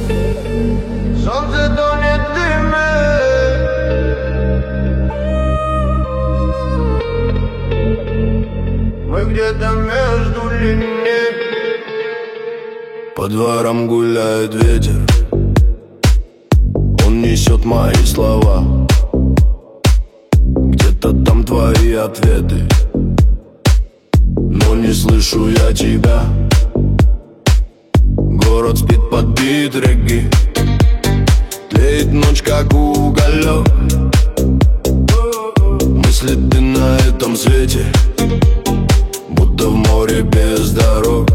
Солнце тонет в дыме. Мы где-то между линий. По дворам гуляет ветер, он несет мои слова. Где-то там твои ответы, но не слышу я тебя. Город спит под бит регги, тлеет ночь, как уголек. Мысли ты на этом свете, будто в море без дорог.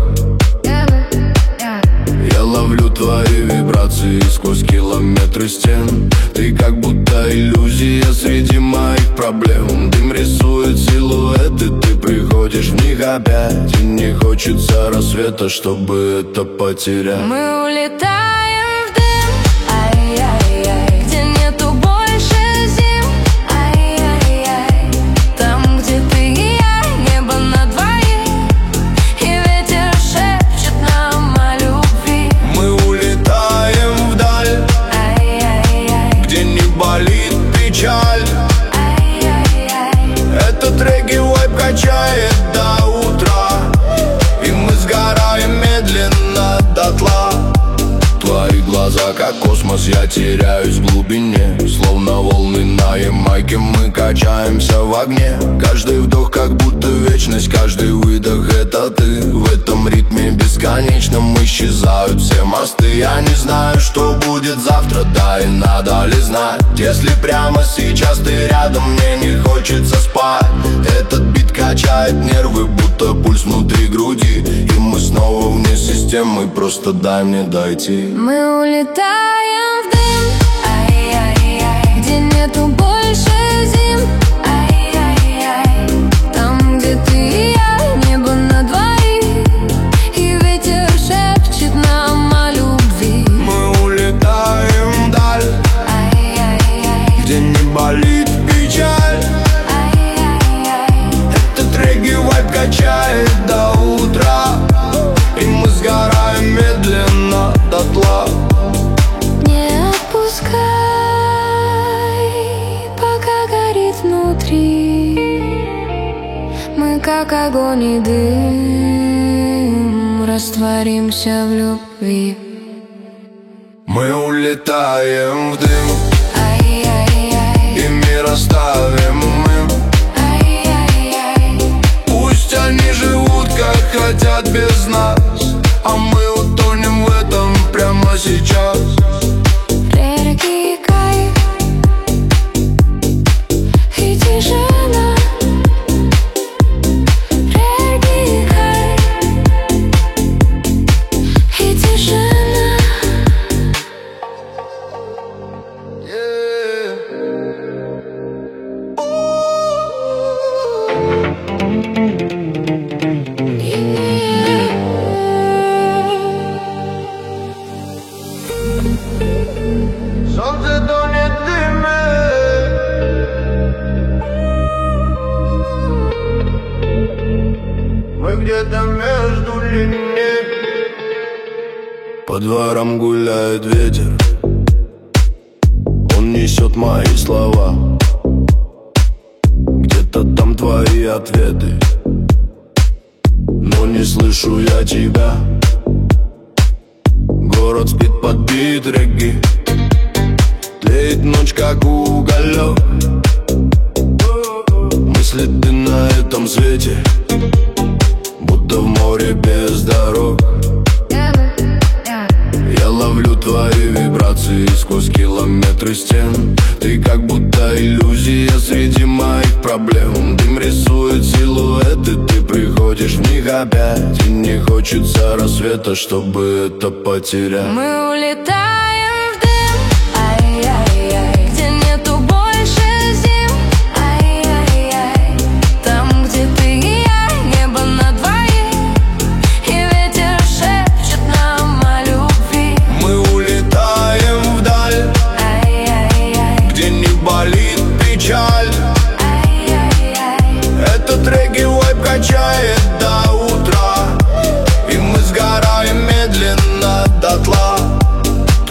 Я ловлю твои вибрации сквозь километры стен. Ты как будто иллюзия среди моих проблем. Дым рисует силуэты, ты приходишь в них опять. И не хочется рассвета, чтобы это потерять. Мы улетаем в дым, ай-яй-яй, где нету больше зим, ай-яй-яй. Там, где ты и я, небо на двоих, и ветер шепчет нам о любви. Мы улетаем вдаль, Ай-яй-яй, где не болит печаль. ай-яй-яй. Этот регги-вайб качает до утра, и мы сгораем медленно дотла. Твои глаза как космос, я теряюсь в глубине. Словно волны на Ямайке, мы качаемся в огне. Каждый вдох как будто вечность, каждый выдох это ты. В этом ритме бесконечном исчезают все мосты. Я не знаю, что будет завтра, да и надо ли знать. Если прямо сейчас ты рядом, мне не хочется спать. Этот бит качает нервы, будто пульс внутри груди. И мы снова вне системы, просто дай мне дойти. Мы улетаем в дым, ай-яй-яй, где нету больше зим, ай-яй-яй. Там, где ты и я, небо на двоих, и ветер шепчет нам о любви. Мы улетаем вдаль, Ай-яй-яй, где не болит печаль. ай-яй-яй. Этот регги-вайб качает до утра, и мы сгораем медленно дотла. Не отпускай, пока горит внутри. Мы как огонь и дым, растворимся в любви. Мы улетаем в дым, Ай-яй-яй, и мир оставим мы. ай-яй-яй. Пусть они живут как хотят без нас, а мы утонем в этом прямо сейчас. Регги кайф и тишина. Регги кайф и тишина. Солнце тонет в дыме. Мы где-то между линий. По дворам гуляет ветер, он несет мои слова. Где-то там твои ответы, но не слышу я тебя. Город спит под бит регги, тлеет ночь, как уголек. Мысли ты на этом свете, будто в море без дорог. Я ловлю твои вибрации сквозь километры стен. Ты как будто иллюзия среди моих проблем. Дым рисует силуэты, ты приходишь в них опять. И не хочется рассвета, чтобы это потерять. Мы улетаем в дым, ай-яй-яй, где нету больше зим, ай-яй-яй. Там, где ты и я, небо на двоих, и ветер шепчет нам о любви. Мы улетаем вдаль, Ай-яй-яй, где не болит печаль. ай-яй-яй. Этот регги-вайб качает до утра, и мы сгораем медленно дотла.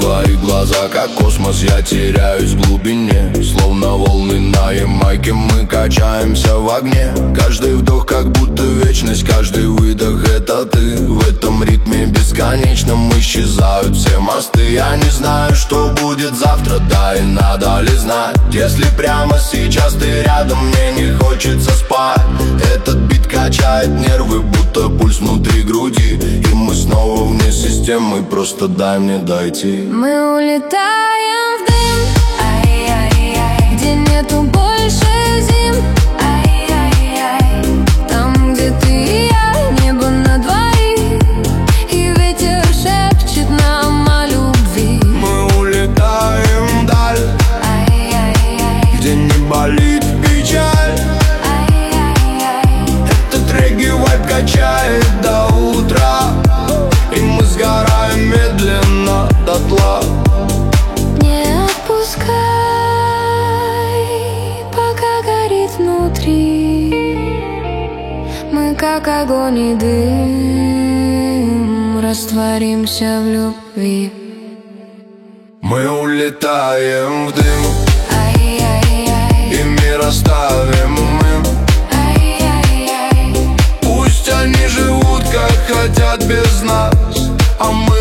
глаза, как космос, я теряюсь в глубине. Словно волны на Ямайке, мы качаемся в огне. Каждый вдох как будто вечность, каждый выдох это ты. В этом ритме бесконечном исчезают все мосты. Я не знаю, что будет завтра, да и надо ли знать. Если прямо сейчас ты рядом, мне не хочется спать. Этот бит качает нервы, будто пульс внутри груди. И мы снова вне системы, просто дай мне дойти. Мы улетаем в дым, ай-яй-яй, где нету больше зим, ай-яй-яй. Там, где ты и я, небо на двоих, и ветер шепчет нам о любви. Мы улетаем вдаль, Ай-яй-яй, где не болит печаль. ай-яй-яй. Этот регги-вайб качает до утра, и мы сгораем медленно дотла. Не отпускай, пока горит внутри. Мы как огонь и дым, растворимся в любви. Мы улетаем в дым, Ай-яй-яй, и мир оставим им. ай-яй-яй. Пусть они живут как хотят без нас, а мы